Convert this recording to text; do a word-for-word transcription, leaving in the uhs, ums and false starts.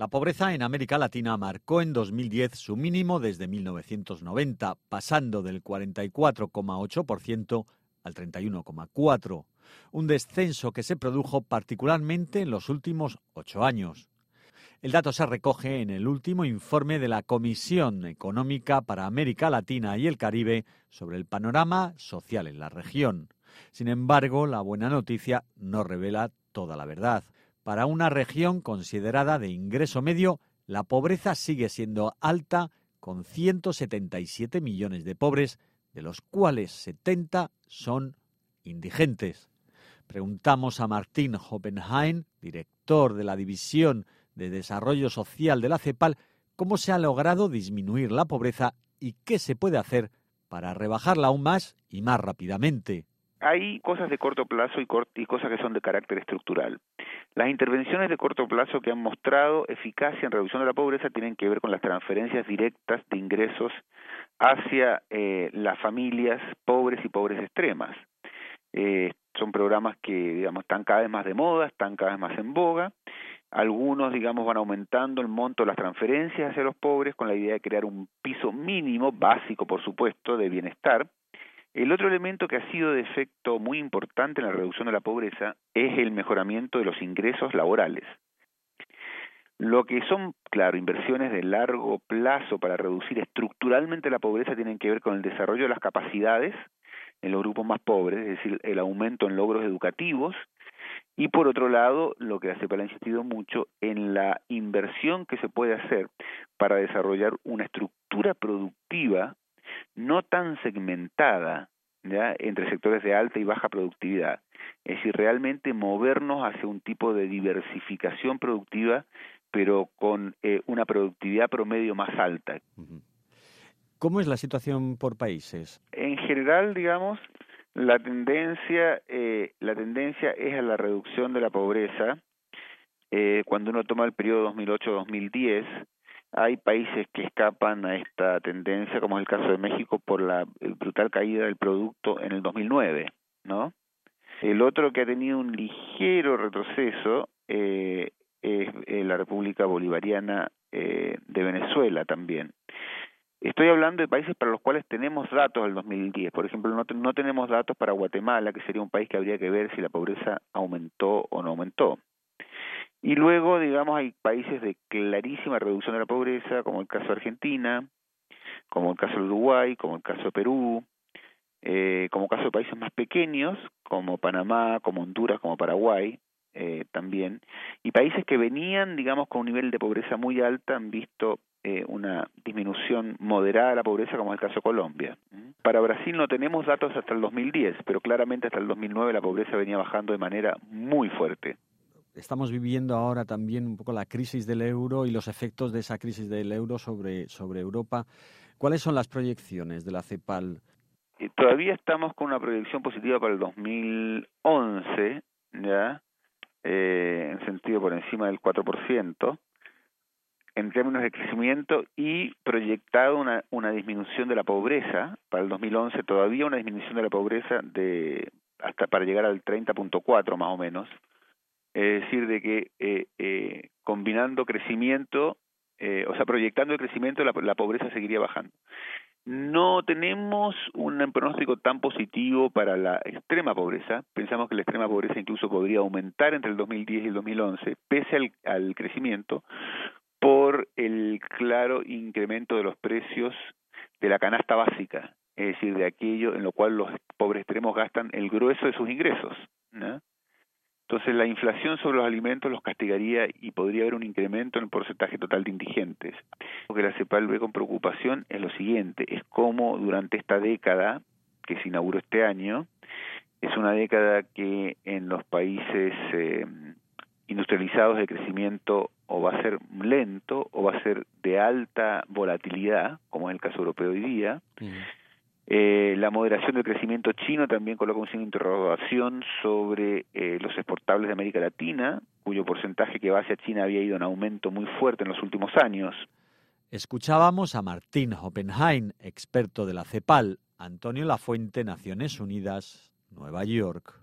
La pobreza en América Latina marcó en dos mil diez su mínimo desde mil novecientos noventa, pasando del cuarenta y cuatro coma ocho por ciento al treinta y uno coma cuatro por ciento, un descenso que se produjo particularmente en los últimos ocho años. El dato se recoge en el último informe de la Comisión Económica para América Latina y el Caribe sobre el panorama social en la región. Sin embargo, la buena noticia no revela toda la verdad. Para una región considerada de ingreso medio, la pobreza sigue siendo alta, con ciento setenta y siete millones de pobres, de los cuales setenta son indigentes. Preguntamos a Martín Oppenheim, director de la División de Desarrollo Social de la CEPAL, cómo se ha logrado disminuir la pobreza y qué se puede hacer para rebajarla aún más y más rápidamente. Hay cosas de corto plazo y, cort- y cosas que son de carácter estructural. Las intervenciones de corto plazo que han mostrado eficacia en reducción de la pobreza tienen que ver con las transferencias directas de ingresos hacia eh, las familias pobres y pobres extremas. Eh, son programas que, digamos, están cada vez más de moda, están cada vez más en boga. Algunos, digamos, van aumentando el monto de las transferencias hacia los pobres con la idea de crear un piso mínimo, básico por supuesto, de bienestar. El otro elemento que ha sido de efecto muy importante en la reducción de la pobreza es el mejoramiento de los ingresos laborales. Lo que son, claro, inversiones de largo plazo para reducir estructuralmente la pobreza tienen que ver con el desarrollo de las capacidades en los grupos más pobres, es decir, el aumento en logros educativos, y por otro lado, lo que la CEPAL ha insistido mucho en la inversión que se puede hacer para desarrollar una estructura productiva no tan segmentada, ¿ya?, entre sectores de alta y baja productividad. Es decir, realmente movernos hacia un tipo de diversificación productiva, pero con eh, una productividad promedio más alta. ¿Cómo es la situación por países? En general, digamos, la tendencia, eh, la tendencia es a la reducción de la pobreza. Eh, cuando uno toma el periodo dos mil ocho a dos mil diez, hay países que escapan a esta tendencia, como es el caso de México, por la brutal caída del producto en el dos mil nueve, ¿no? El otro que ha tenido un ligero retroceso eh, es eh, la República Bolivariana eh, de Venezuela también. Estoy hablando de países para los cuales tenemos datos del dos mil diez. Por ejemplo, no, te, no tenemos datos para Guatemala, que sería un país que habría que ver si la pobreza aumentó o no aumentó. Y luego, digamos, hay países de clarísima reducción de la pobreza, como el caso de Argentina, como el caso de Uruguay, como el caso de Perú, eh, como caso de países más pequeños, como Panamá, como Honduras, como Paraguay, eh, también. Y países que venían, digamos, con un nivel de pobreza muy alta, han visto eh, una disminución moderada de la pobreza, como es el caso de Colombia. Para Brasil no tenemos datos hasta el dos mil diez, pero claramente hasta el dos mil nueve la pobreza venía bajando de manera muy fuerte. Estamos viviendo ahora también un poco la crisis del euro y los efectos de esa crisis del euro sobre, sobre Europa. ¿Cuáles son las proyecciones de la CEPAL? Eh, todavía estamos con una proyección positiva para el dos mil once, ¿ya? Eh, en sentido por encima del cuatro por ciento, en términos de crecimiento, y proyectado una, una disminución de la pobreza para el dos mil once, todavía una disminución de la pobreza de hasta para llegar al treinta punto cuatro más o menos. Es decir, de que eh, eh, combinando crecimiento, eh, o sea, proyectando el crecimiento, la, la pobreza seguiría bajando. No tenemos un pronóstico tan positivo para la extrema pobreza. Pensamos que la extrema pobreza incluso podría aumentar entre el dos mil diez y el dos mil once, pese al, al crecimiento, por el claro incremento de los precios de la canasta básica, es decir, de aquello en lo cual los pobres extremos gastan el grueso de sus ingresos, ¿no? Entonces la inflación sobre los alimentos los castigaría y podría haber un incremento en el porcentaje total de indigentes. Lo que la CEPAL ve con preocupación es lo siguiente, es cómo durante esta década que se inauguró este año, es una década que en los países eh, industrializados de crecimiento o va a ser lento o va a ser de alta volatilidad, como es el caso europeo hoy día. Uh-huh. Eh, la moderación del crecimiento chino también coloca un signo de interrogación sobre eh, los exportables de América Latina, cuyo porcentaje que va hacia China había ido en aumento muy fuerte en los últimos años. Escuchábamos a Martín Oppenheim, experto de la CEPAL. Antonio Lafuente, Naciones Unidas, Nueva York.